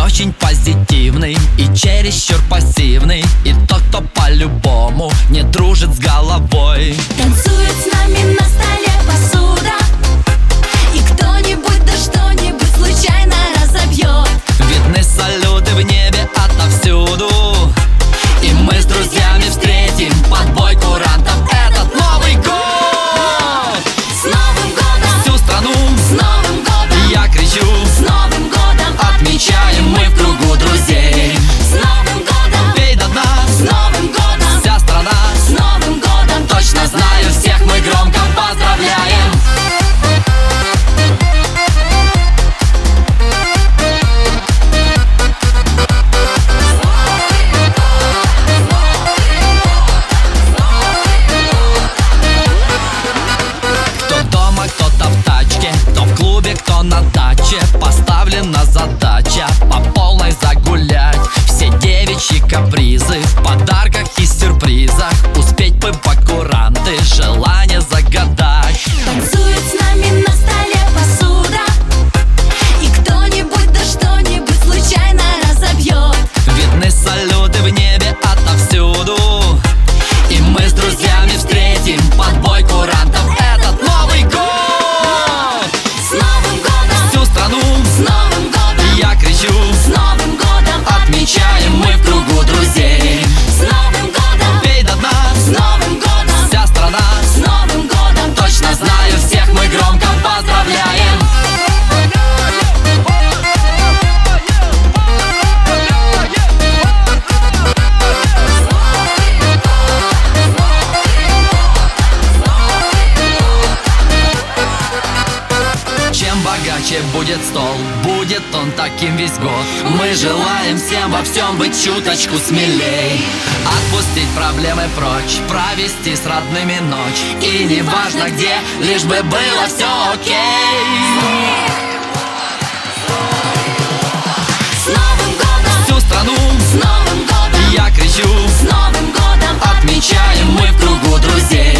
очень позитивный и чересчур пассивный, и тот, кто по-любому не дружит с головой. Танцует с нами на столе посуда, и кто-нибудь да что-нибудь случайно разобьет. Видны салюты в небе отовсюду, и мы с друзьями встретим под бой курантов этот Новый год. С Новым годом! Всю страну С Новым годом! я кричу: С Новым годом! отмечаем мы в кругу друзей. С Новым годом! Пей до дна, С Новым годом! вся страна, С Новым годом! точно знаю, всех мы громко поздравляем. Кто дома, кто-то в тачке, кто в клубе, кто на даче. Поставлена задача по полной загулять. Все девичьи капризы в подарках и сюрпризах. Успеть бы по куранты, желание загадать. Танцует с нами на столе посуда, и кто-нибудь да что-нибудь случайно разобьет. Видны салюты в небе отовсюду, и мы с друзьями встретим под бой курантов этот Новый год. С Новым годом! Всю страну С Новым годом! я кричу: С Новым годом! отмечаем мы в кругу друзей. С Новым годом! Пей до дна, С Новым годом! вся страна, С Новым годом! точно знаю, всех мы громко поздравляем. Чем богаче будет стол, будет он таким весь год. Мы желаем всем во всем быть чуточку смелей, отпустить проблемы прочь, провести с родными ночь. И не важно где, лишь бы было все окей. С Новым годом! Всю страну С Новым годом! я кричу: С Новым годом! отмечаем мы в кругу друзей.